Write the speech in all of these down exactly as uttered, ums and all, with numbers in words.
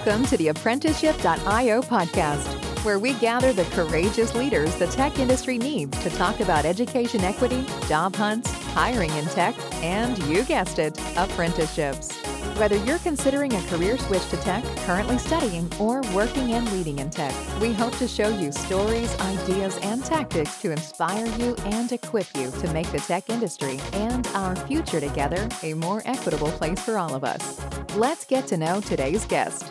Welcome to the apprenticeship dot io podcast, where we gather the courageous leaders the tech industry needs to talk about education equity, job hunts, hiring in tech, and you guessed it, apprenticeships. Whether you're considering a career switch to tech, currently studying, or working and leading in tech, we hope to show you stories, ideas, and tactics to inspire you and equip you to make the tech industry and our future together a more equitable place for all of us. Let's get to know today's guest.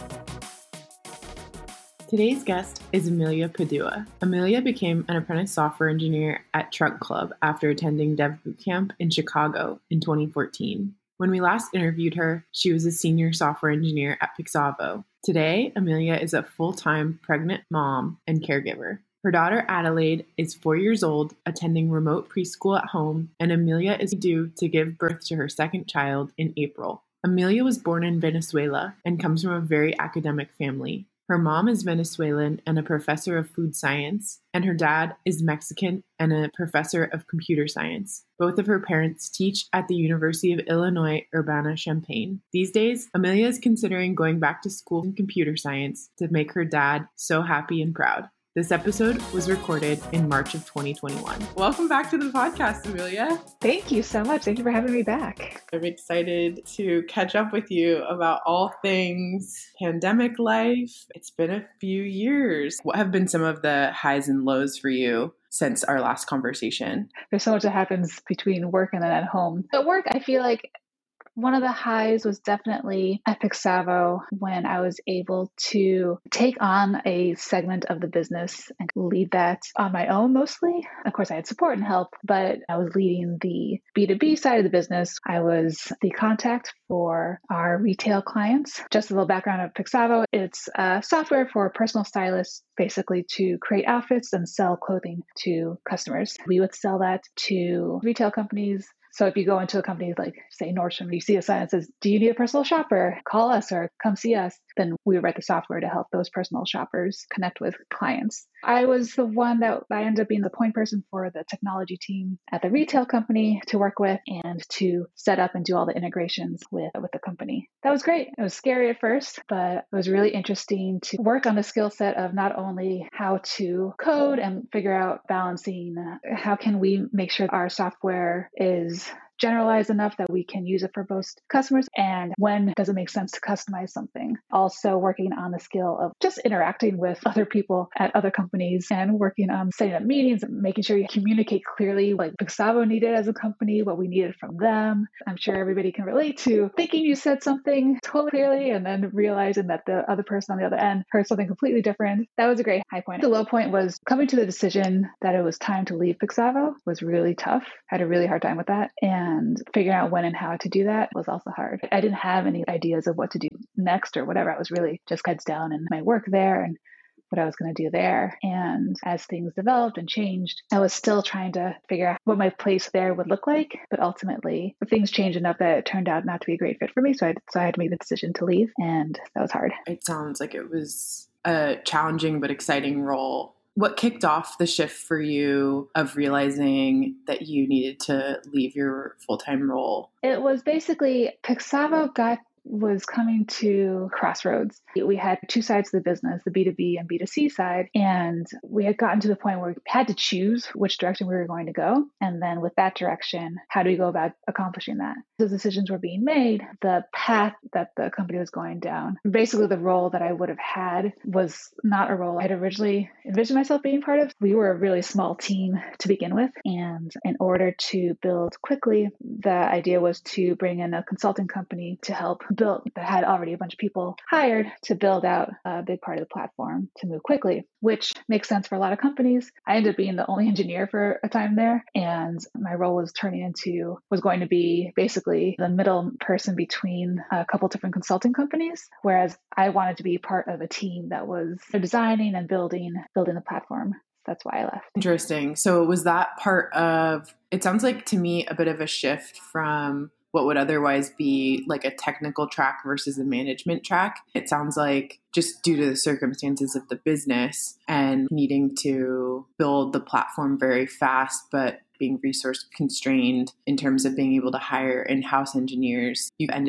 Today's guest is Amelia Padua. Amelia became an apprentice software engineer at Truck Club after attending Dev Bootcamp in Chicago in twenty fourteen. When we last interviewed her, she was a senior software engineer at Pixavo. Today, Amelia is a full-time pregnant mom and caregiver. Her daughter Adelaide is four years old, attending remote preschool at home, and Amelia is due to give birth to her second child in April. Amelia was born in Venezuela and comes from a very academic family. Her mom is Venezuelan and a professor of food science, and her dad is Mexican and a professor of computer science. Both of her parents teach at the University of Illinois Urbana-Champaign. These days, Amelia is considering going back to school in computer science to make her dad so happy and proud. This episode was recorded in March of twenty twenty-one. Welcome back to the podcast, Amelia. Thank you so much. Thank you for having me back. I'm excited to catch up with you about all things pandemic life. It's been a few years. What have been some of the highs and lows for you since our last conversation? There's so much that happens between work and then at home. At work, I feel like one of the highs was definitely at Pixavo when I was able to take on a segment of the business and lead that on my own mostly. Of course, I had support and help, but I was leading the B two B side of the business. I was the contact for our retail clients. Just a little background of Pixavo. It's a software for personal stylists, basically to create outfits and sell clothing to customers. We would sell that to retail companies. So if you go into a company like, say, Nordstrom, you see a sign that says, do you need a personal shopper? Call us or come see us. Then we write the software to help those personal shoppers connect with clients. I was the one that I ended up being the point person for the technology team at the retail company to work with and to set up and do all the integrations with, with the company. That was great. It was scary at first, but it was really interesting to work on the skill set of not only how to code and figure out balancing, uh, how can we make sure our software is generalized enough that we can use it for most customers, and when does it make sense to customize something. Also working on the skill of just interacting with other people at other companies and working on setting up meetings and making sure you communicate clearly like Pixavo needed as a company, what we needed from them. I'm sure everybody can relate to thinking you said something totally clearly and then realizing that the other person on the other end heard something completely different. That was a great high point. The low point was coming to the decision that it was time to leave Pixavo was really tough. I had a really hard time with that. And And figuring out when and how to do that was also hard. I didn't have any ideas of what to do next or whatever. I was really just heads down in my work there and what I was going to do there. And as things developed and changed, I was still trying to figure out what my place there would look like. But ultimately, things changed enough that it turned out not to be a great fit for me. So I, so I had to make the decision to leave. And that was hard. It sounds like it was a challenging but exciting role. What kicked off the shift for you of realizing that you needed to leave your full-time role? It was basically Pixavo got was coming to crossroads. We had two sides of the business, the B two B and B two C side, and we had gotten to the point where we had to choose which direction we were going to go. And then with that direction, how do we go about accomplishing that? Those decisions were being made. The path that the company was going down, basically the role that I would have had was not a role I had originally envisioned myself being part of. We were a really small team to begin with. And in order to build quickly, the idea was to bring in a consulting company to help build that had already a bunch of people hired to build out a big part of the platform to move quickly, which makes sense for a lot of companies. I ended up being the only engineer for a time there, and my role was turning into, was going to be basically the middle person between a couple different consulting companies, whereas I wanted to be part of a team that was designing and building, building the platform. That's why I left. Interesting. So was that part of, it sounds like to me a bit of a shift from what would otherwise be like a technical track versus a management track. It sounds like just due to the circumstances of the business and needing to build the platform very fast, but being resource constrained in terms of being able to hire in-house engineers, you've ended up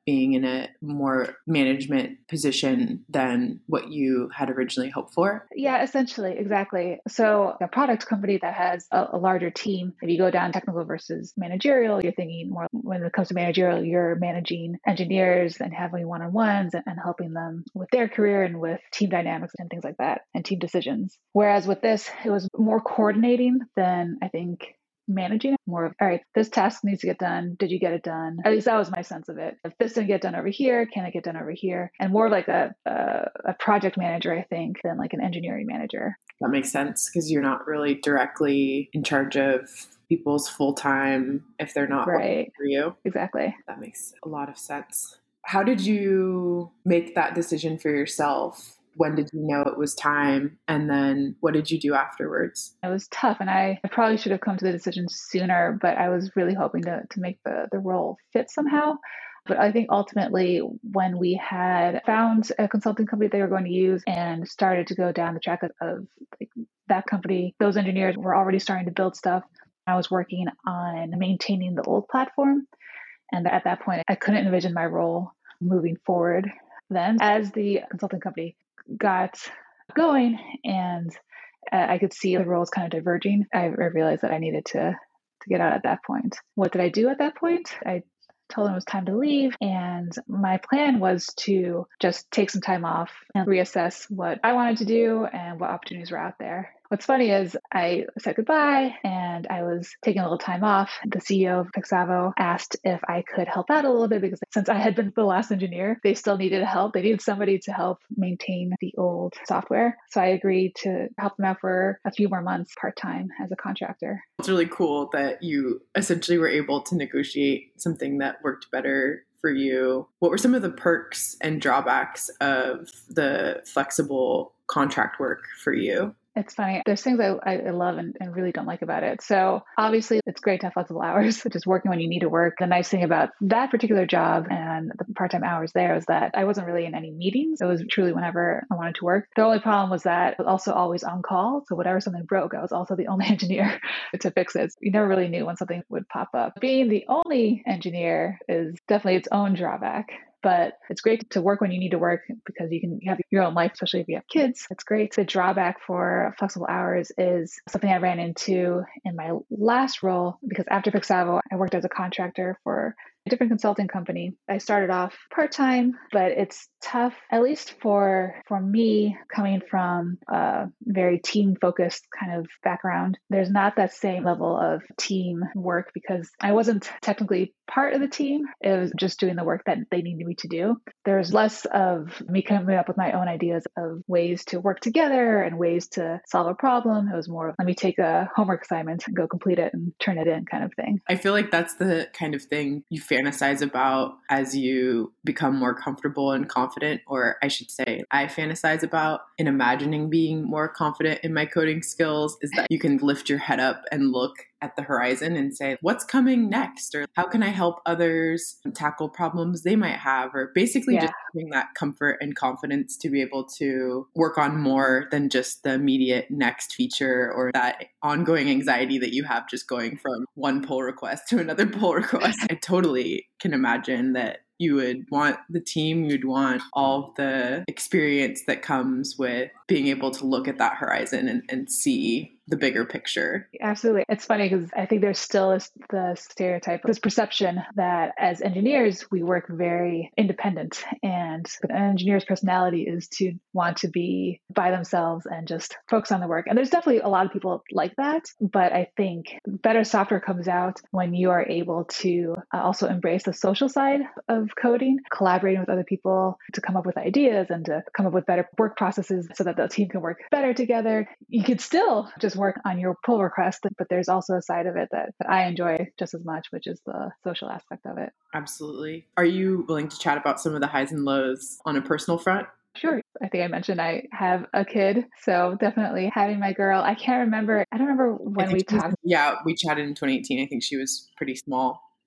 being in a more management position than what you had originally hoped for? Yeah, essentially, exactly. So a product company that has a, a larger team, if you go down technical versus managerial, you're thinking more when it comes to managerial, you're managing engineers and having one-on-ones and, and helping them with their career and with team dynamics and things like that and team decisions. Whereas with this, it was more coordinating than I think managing it. More of, all right, this task needs to get done. Did you get it done? At least that was my sense of it. If this didn't get done over here, can it get done over here? And more like a, a, a project manager, I think, than like an engineering manager. That makes sense because you're not really directly in charge of people's full time if they're not right. working for you. Exactly. That makes a lot of sense. How did you make that decision for yourself? When did you know it was time? And then what did you do afterwards? It was tough. And I, I probably should have come to the decision sooner, but I was really hoping to, to make the, the role fit somehow. But I think ultimately when we had found a consulting company they were going to use and started to go down the track of, of like that company, those engineers were already starting to build stuff. I was working on maintaining the old platform. And at that point, I couldn't envision my role moving forward. Then as the consulting company got going and uh, I could see the roles kind of diverging, I, I realized that I needed to to get out at that point. What did I do at that point? I told them it was time to leave. And my plan was to just take some time off and reassess what I wanted to do and what opportunities were out there. What's funny is I said goodbye and I was taking a little time off. The C E O of Pixavo asked if I could help out a little bit because since I had been the last engineer, they still needed help. They needed somebody to help maintain the old software. So I agreed to help them out for a few more months part-time as a contractor. It's really cool that you essentially were able to negotiate something that worked better for you. What were some of the perks and drawbacks of the flexible contract work for you? It's funny. There's things I, I love and, and really don't like about it. So obviously it's great to have flexible hours, which is working when you need to work. The nice thing about that particular job and the part-time hours there is that I wasn't really in any meetings. It was truly whenever I wanted to work. The only problem was that I was also always on call. So whenever something broke, I was also the only engineer to fix it. You never really knew when something would pop up. Being the only engineer is definitely its own drawback. But it's great to work when you need to work because you can have your own life, especially if you have kids. It's great. The drawback for flexible hours is something I ran into in my last role because after Pixavo, I worked as a contractor for a different consulting company. I started off part-time, but it's tough, at least for for me coming from a very team-focused kind of background. There's not that same level of team work because I wasn't technically part of the team. It was just doing the work that they needed me to do. There's less of me coming up with my own ideas of ways to work together and ways to solve a problem. It was more, let me take a homework assignment and go complete it and turn it in kind of thing. I feel like that's the kind of thing you fantasize about as you become more comfortable and confident, or I should say, I fantasize about in imagining being more confident in my coding skills is that you can lift your head up and look at the horizon and say, what's coming next? Or how can I help others tackle problems they might have? Or basically yeah. just having that comfort and confidence to be able to work on more than just the immediate next feature or that ongoing anxiety that you have just going from one pull request to another pull request. I totally can imagine that you would want the team, you'd want all the experience that comes with being able to look at that horizon and, and see the bigger picture. Absolutely. It's funny because I think there's still this, the stereotype, this perception that as engineers, we work very independent and an engineer's personality is to want to be by themselves and just focus on the work. And there's definitely a lot of people like that. But I think better software comes out when you are able to also embrace the social side of coding, collaborating with other people to come up with ideas and to come up with better work processes so that the team can work better together. You could still just work on your pull request, but there's also a side of it that, that I enjoy just as much, which is the social aspect of it. Absolutely. Are you willing to chat about some of the highs and lows on a personal front? Sure. I think I mentioned I have a kid, so definitely having my girl. I can't remember. I don't remember when we talked. Was, yeah, we chatted in twenty eighteen. I think she was pretty small.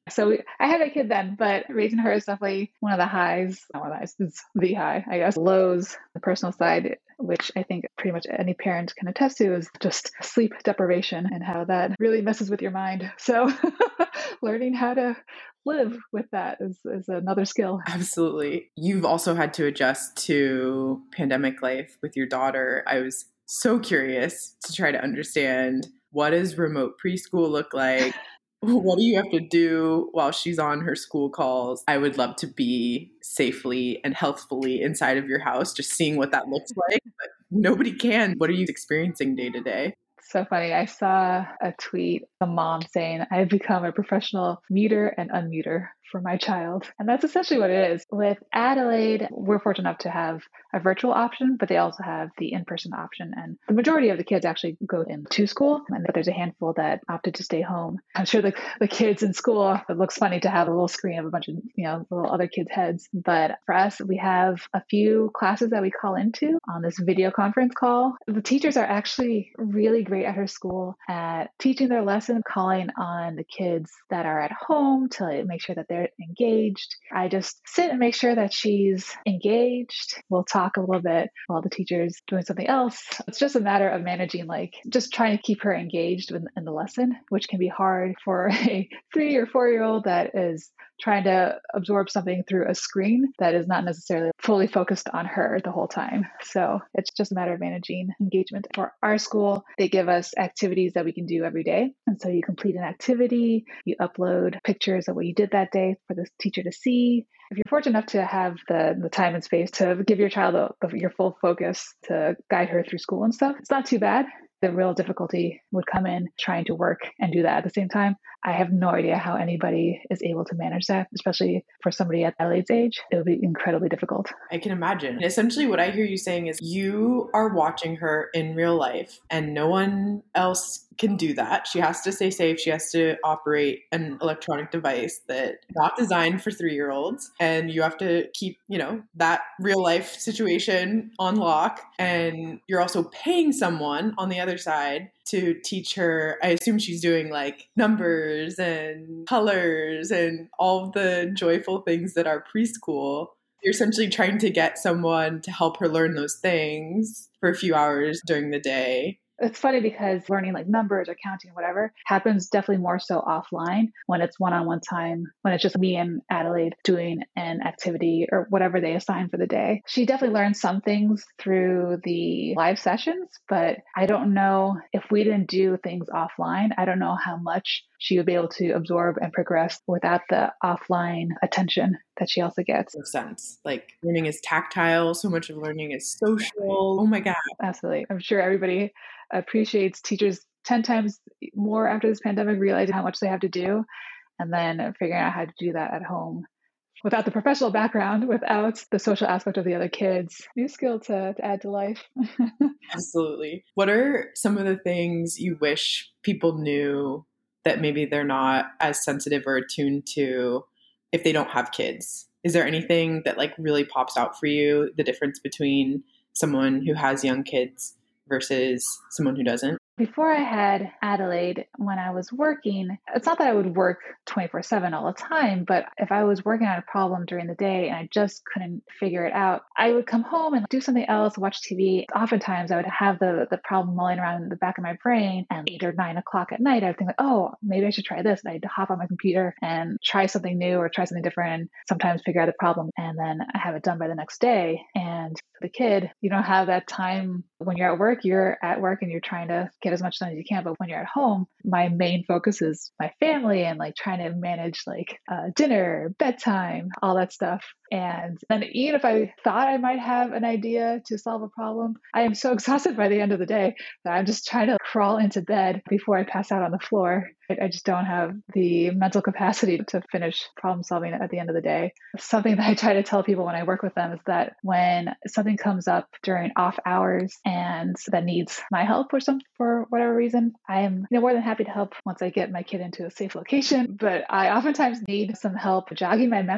So we, I had a kid then, but raising her is definitely one of the highs. Not one of the highs, it's the high, I guess. Lows, the personal side, which I think pretty much any parent can attest to, is just sleep deprivation and how that really messes with your mind. So learning how to live with that is, is another skill. Absolutely. You've also had to adjust to pandemic life with your daughter. I was so curious to try to understand, what does remote preschool look like? What do you have to do while she's on her school calls? I would love to be safely and healthfully inside of your house, just seeing what that looks like, but nobody can. What are you experiencing day to day? So funny. I saw a tweet, a mom saying, I've become a professional muter and unmuter for my child. And that's essentially what it is. With Adelaide, we're fortunate enough to have a virtual option, but they also have the in-person option. And the majority of the kids actually go into school, and there's a handful that opted to stay home. I'm sure the, the kids in school, it looks funny to have a little screen of a bunch of, you know, little other kids' heads. But for us, we have a few classes that we call into on this video conference call. The teachers are actually really great at her school at teaching their lesson, calling on the kids that are at home to make sure that they're engaged. I just sit and make sure that she's engaged. We'll talk a little bit while the teacher's doing something else. It's just a matter of managing, like just trying to keep her engaged in, in the lesson, which can be hard for a three or four year old that is trying to absorb something through a screen that is not necessarily fully focused on her the whole time. So it's just a matter of managing engagement. For our school, they give us activities that we can do every day. And so you complete an activity, you upload pictures of what you did that day for the teacher to see. If you're fortunate enough to have the, the time and space to give your child a, a, your full focus to guide her through school and stuff, it's not too bad. The real difficulty would come in trying to work and do that at the same time. I have no idea how anybody is able to manage that, especially for somebody at Adelaide's age. It would be incredibly difficult. I can imagine. And essentially what I hear you saying is you are watching her in real life and no one else can do that. She has to stay safe. She has to operate an electronic device that's not designed for three-year-olds. And you have to keep, you know, that real life situation on lock. And you're also paying someone on the other side to teach her. I assume she's doing like numbers and colors and all of the joyful things that are preschool. You're essentially trying to get someone to help her learn those things for a few hours during the day. It's funny because learning like numbers or counting, whatever, happens definitely more so offline when it's one-on-one time, when it's just me and Adelaide doing an activity or whatever they assign for the day. She definitely learns some things through the live sessions, but I don't know if we didn't do things offline, I don't know how much she would be able to absorb and progress without the offline attention that she also gets. Makes sense. Like learning is tactile. So much of learning is social. Oh my God. Absolutely. I'm sure everybody appreciates teachers ten times more after this pandemic, realizing how much they have to do, and then figuring out how to do that at home without the professional background, without the social aspect of the other kids. New skill to, to add to life. Absolutely. What are some of the things you wish people knew that maybe they're not as sensitive or attuned to if they don't have kids? Is there anything that like really pops out for you, the difference between someone who has young kids versus someone who doesn't? Before I had Adelaide, when I was working, it's not that I would work twenty-four seven all the time, but if I was working on a problem during the day and I just couldn't figure it out, I would come home and do something else, watch T V. Oftentimes I would have the, the problem mulling around in the back of my brain, and eight or nine o'clock at night, I would think, like, oh, maybe I should try this. And I'd hop on my computer and try something new or try something different, and sometimes figure out the problem. And then I have it done by the next day. And the kid, you don't have that time. When you're at work, you're at work and you're trying to get as much done as you can. But when you're at home, my main focus is my family and like trying to manage like uh, dinner, bedtime, all that stuff. And then even if I thought I might have an idea to solve a problem, I am so exhausted by the end of the day that I'm just trying to crawl into bed before I pass out on the floor. I just don't have the mental capacity to finish problem solving at the end of the day. Something that I try to tell people when I work with them is that when something comes up during off hours and that needs my help or some for whatever reason, I am you know, more than happy to help once I get my kid into a safe location. But I oftentimes need some help jogging my memory.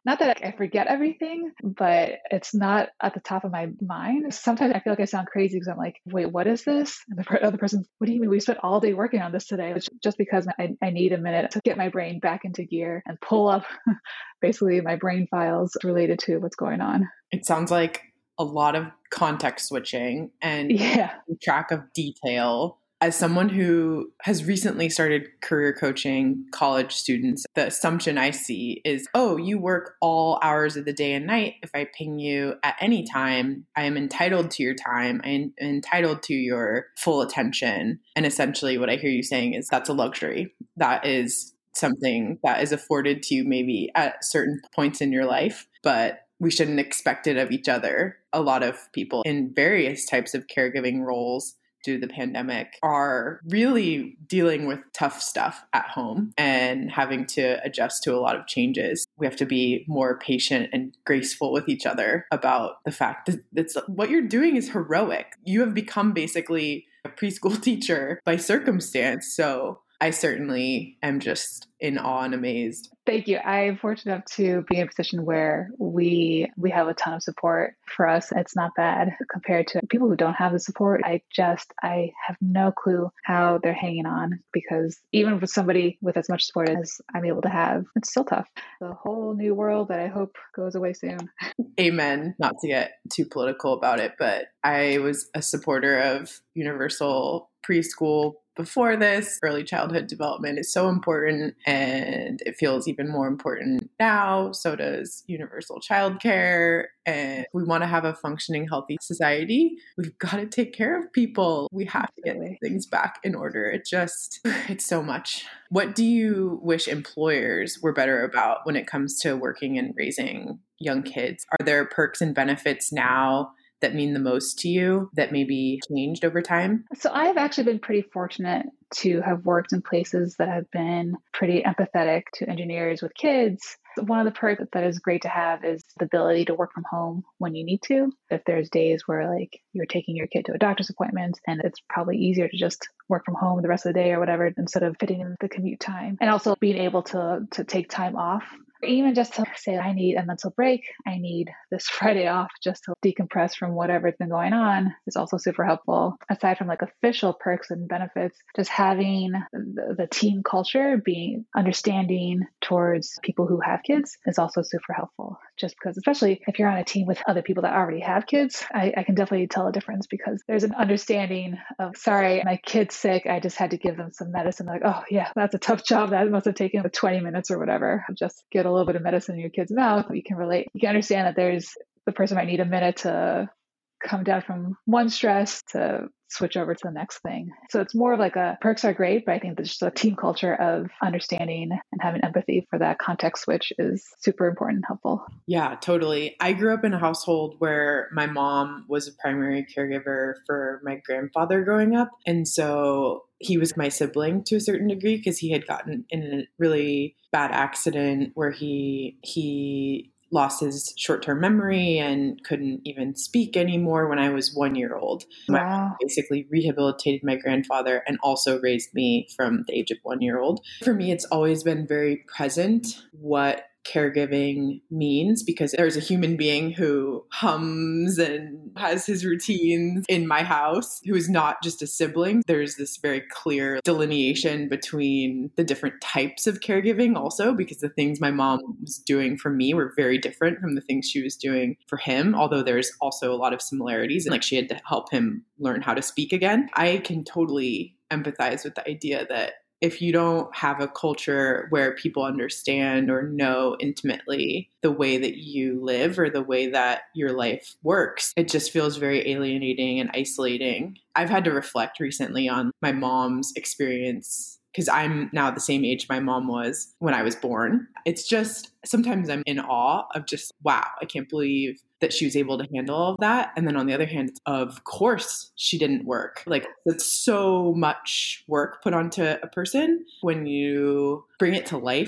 Not that I forget everything, but it's not at the top of my mind. Sometimes I feel like I sound crazy because I'm like, wait, what is this? And the other person, what do you mean? We spent all day working on this today. It's just because I, I need a minute to get my brain back into gear and pull up basically my brain files related to what's going on. It sounds like a lot of context switching and yeah. track of detail. As someone who has recently started career coaching college students, the assumption I see is, oh, you work all hours of the day and night. If I ping you at any time, I am entitled to your time. I am entitled to your full attention. And essentially what I hear you saying is that's a luxury. That is something that is afforded to you maybe at certain points in your life, but we shouldn't expect it of each other. A lot of people in various types of caregiving roles due to the pandemic are really dealing with tough stuff at home and having to adjust to a lot of changes. We have to be more patient and graceful with each other about the fact that it's, what you're doing is heroic. You have become basically a preschool teacher by circumstance. So I certainly am just in awe and amazed. Thank you. I'm fortunate enough to be in a position where we we have a ton of support. For us, it's not bad compared to people who don't have the support. I just, I have no clue how they're hanging on, because even with somebody with as much support as I'm able to have, it's still tough. The whole new world that I hope goes away soon. Amen. Not to get too political about it, but I was a supporter of universal preschool before this. Early childhood development is so important, and it feels even more important now. So does universal childcare. And if we want to have a functioning, healthy society, we've got to take care of people. We have Absolutely. to get things back in order. It just, it's so much. What do you wish employers were better about when it comes to working and raising young kids? Are there perks and benefits now that mean the most to you that maybe changed over time? So I've actually been pretty fortunate to have worked in places that have been pretty empathetic to engineers with kids. One of the perks that is great to have is the ability to work from home when you need to. If there's days where like you're taking your kid to a doctor's appointment and it's probably easier to just work from home the rest of the day or whatever instead of fitting in the commute time. And also being able to to take time off. Even just to say, I need a mental break, I need this Friday off just to decompress from whatever's been going on is also super helpful. Aside from like official perks and benefits, just having the, the team culture, being understanding towards people who have kids is also super helpful. Just because, especially if you're on a team with other people that already have kids, I, I can definitely tell a difference because there's an understanding of, sorry, my kid's sick, I just had to give them some medicine. Like, oh yeah, that's a tough job. That must have taken like twenty minutes or whatever. Just get a little bit of medicine in your kid's mouth. You can relate. You can understand that there's the person might need a minute to come down from one stress to switch over to the next thing. So it's more of like a perks are great, but I think there's just a team culture of understanding and having empathy for that context switch is super important and helpful. Yeah, totally. I grew up in a household where my mom was a primary caregiver for my grandfather growing up. And so he was my sibling to a certain degree because he had gotten in a really bad accident where he he lost his short-term memory and couldn't even speak anymore when I was one year old. My Wow. mom basically rehabilitated my grandfather and also raised me from the age of one year old. For me, it's always been very present what caregiving means because there's a human being who hums and has his routines in my house who is not just a sibling. There's this very clear delineation between the different types of caregiving also because the things my mom was doing for me were very different from the things she was doing for him, although there's also a lot of similarities and like she had to help him learn how to speak again. I can totally empathize with the idea that if you don't have a culture where people understand or know intimately the way that you live or the way that your life works, it just feels very alienating and isolating. I've had to reflect recently on my mom's experience because I'm now the same age my mom was when I was born. It's just, sometimes I'm in awe of just, wow, I can't believe that she was able to handle all of that. And then on the other hand, of course, she didn't work. Like, it's so much work put onto a person when you bring it to life with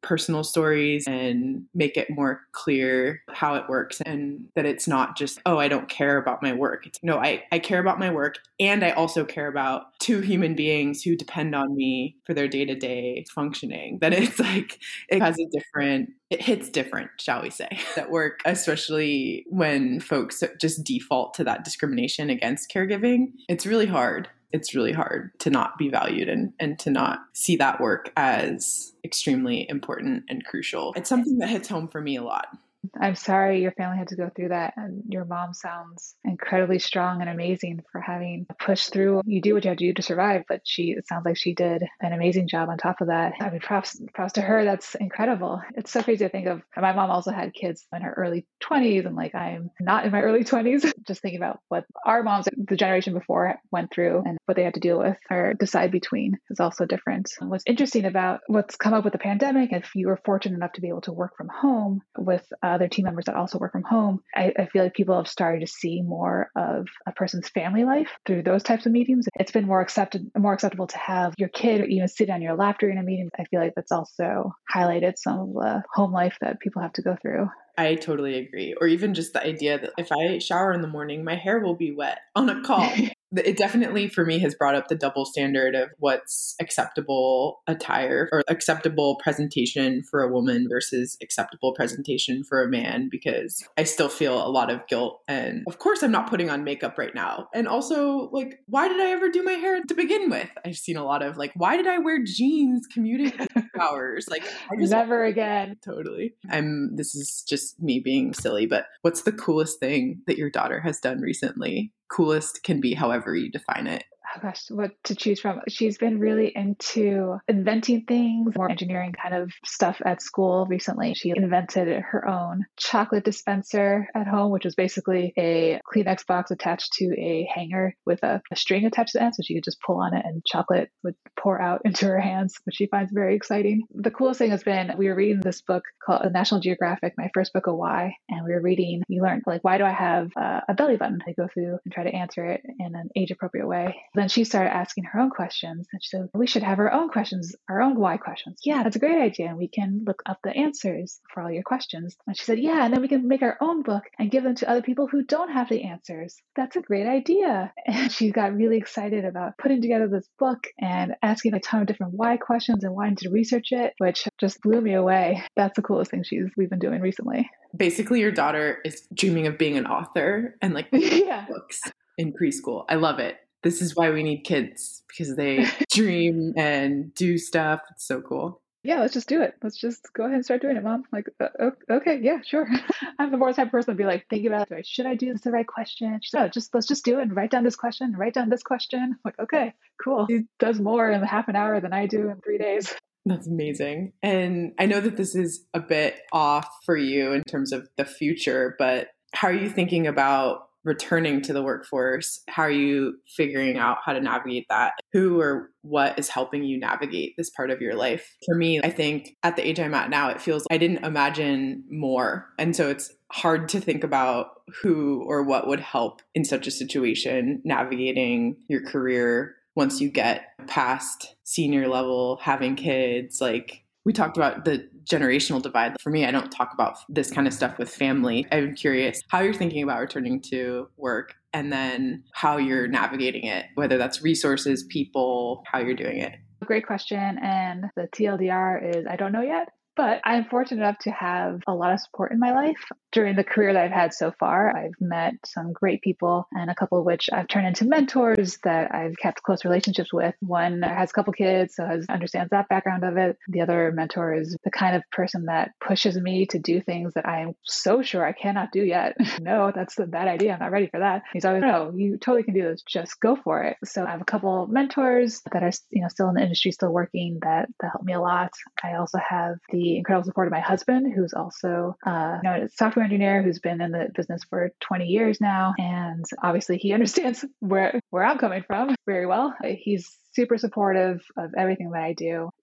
personal stories and make it more clear how it works, and that it's not just, oh, I don't care about my work. It's, no, I, I care about my work, and I also care about two human beings who depend on me for their day-to-day functioning. That it's like, it has a different, it hits different, shall we say, at work, especially when folks just default to that discrimination against caregiving. It's really hard. It's really hard to not be valued and, and to not see that work as extremely important and crucial. It's something that hits home for me a lot. I'm sorry your family had to go through that. And your mom sounds incredibly strong and amazing for having pushed through. You do what you have to do to survive, but she, it sounds like she did an amazing job on top of that. I mean, props, props to her. That's incredible. It's so crazy to think of. My mom also had kids in her early twenties, and like, I'm not in my early twenties. Just thinking about what our moms, the generation before, went through and what they had to deal with or decide between is also different. What's interesting about what's come up with the pandemic, if you were fortunate enough to be able to work from home with other team members that also work from home, I, I feel like people have started to see more of a person's family life through those types of meetings. It's been more accepted, more acceptable to have your kid even sit on your lap during a meeting. I feel like that's also highlighted some of the home life that people have to go through. I totally agree. Or even just the idea that if I shower in the morning, my hair will be wet on a call. It definitely, for me, has brought up the double standard of what's acceptable attire or acceptable presentation for a woman versus acceptable presentation for a man, because I still feel a lot of guilt. And of course, I'm not putting on makeup right now. And also, like, why did I ever do my hair to begin with? I've seen a lot of, like, why did I wear jeans commuting for two hours? Like, I just never again. Totally. I'm, this is just me being silly, but what's the coolest thing that your daughter has done recently? Coolest can be however you define it. Oh gosh, what to choose from. She's been really into inventing things, more engineering kind of stuff at school recently. She invented her own chocolate dispenser at home, which was basically a Kleenex box attached to a hanger with a, a string attached to the end. So she could just pull on it and chocolate would pour out into her hands, which she finds very exciting. The coolest thing has been, we were reading this book called National Geographic, my first book of Why. And we were reading, you learned, like, why do I have uh, a belly button? I go through and try to answer it in an age appropriate way. Then she started asking her own questions. And she said, we should have our own questions, our own why questions. Yeah, that's a great idea. And we can look up the answers for all your questions. And she said, yeah, and then we can make our own book and give them to other people who don't have the answers. That's a great idea. And she got really excited about putting together this book and asking a ton of different why questions and wanting to research it, which just blew me away. That's the coolest thing she's we've been doing recently. Basically, your daughter is dreaming of being an author and like yeah. books in preschool. I love it. This is why we need kids, because they dream and do stuff. It's so cool. Yeah, let's just do it. Let's just go ahead and start doing it, Mom. Like, uh, okay, yeah, sure. I'm the more type of person to be like, thinking about it. Should I do this the right question? She's like, no, just let's just do it and write down this question and write down this question. I'm like, okay, cool. She does more in half an hour than I do in three days. That's amazing. And I know that this is a bit off for you in terms of the future, but how are you thinking about returning to the workforce? How are you figuring out how to navigate that? Who or what is helping you navigate this part of your life? For me, I think at the age I'm at now, it feels like I didn't imagine more. And so it's hard to think about who or what would help in such a situation, navigating your career once you get past senior level, having kids. Like, we talked about the generational divide. For me, I don't talk about this kind of stuff with family. I'm curious how you're thinking about returning to work and then how you're navigating it, whether that's resources, people, how you're doing it. Great question. And the T L D R is, I don't know yet. But I'm fortunate enough to have a lot of support in my life. During the career that I've had so far, I've met some great people, and a couple of which I've turned into mentors that I've kept close relationships with. One has a couple kids, so has, understands that background of it. The other mentor is the kind of person that pushes me to do things that I am so sure I cannot do yet. No, that's a bad idea. I'm not ready for that. He's always, no, you totally can do this. Just go for it. So I have a couple mentors that are, you know, still in the industry, still working, that, that help me a lot. I also have the incredible support of my husband, who's also uh, you know, a software engineer who's been in the business for twenty years now. And obviously he understands where, where I'm coming from very well. He's super supportive of everything that I do.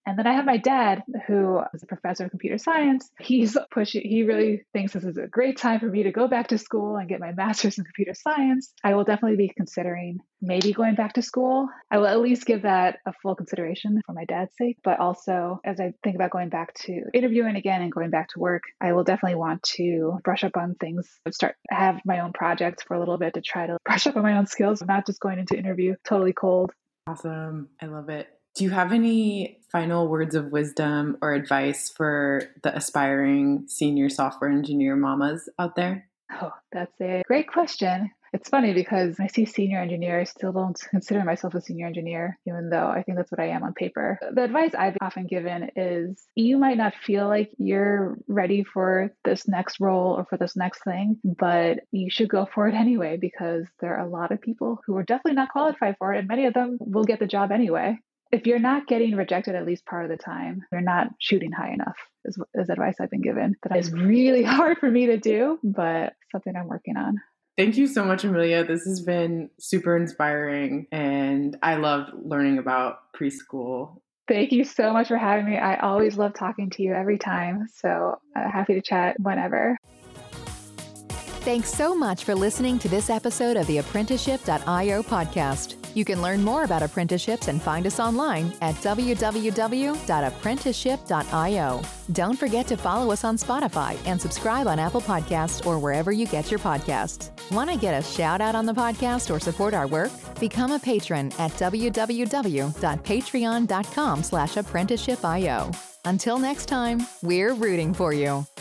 And then I have my dad, who is a professor of computer science. He's pushing, he really thinks this is a great time for me to go back to school and get my master's in computer science. I will definitely be considering maybe going back to school. I will at least give that a full consideration for my dad's sake. But also, as I think about going back to interviewing again and going back to work, I will definitely want to brush up on things, start have my own projects for a little bit to try to brush up on my own skills. I'm not just going into interview totally cold. Awesome. I love it. Do you have any final words of wisdom or advice for the aspiring senior software engineer mamas out there? Oh, that's a great question. It's funny because when I see senior engineer, I still don't consider myself a senior engineer, even though I think that's what I am on paper. The advice I've often given is you might not feel like you're ready for this next role or for this next thing, but you should go for it anyway, because there are a lot of people who are definitely not qualified for it, and many of them will get the job anyway. If you're not getting rejected at least part of the time, you're not shooting high enough, is, is advice I've been given. That is really hard for me to do, but something I'm working on. Thank you so much, Amelia. This has been super inspiring, and I loved learning about preschool. Thank you so much for having me. I always love talking to you every time, so uh, happy to chat whenever. Thanks so much for listening to this episode of the apprenticeship dot io podcast. You can learn more about apprenticeships and find us online at w w w dot apprenticeship dot io. Don't forget to follow us on Spotify and subscribe on Apple Podcasts or wherever you get your podcasts. Want to get a shout out on the podcast or support our work? Become a patron at w w w dot patreon dot com slash apprenticeship dot io. Until next time, we're rooting for you.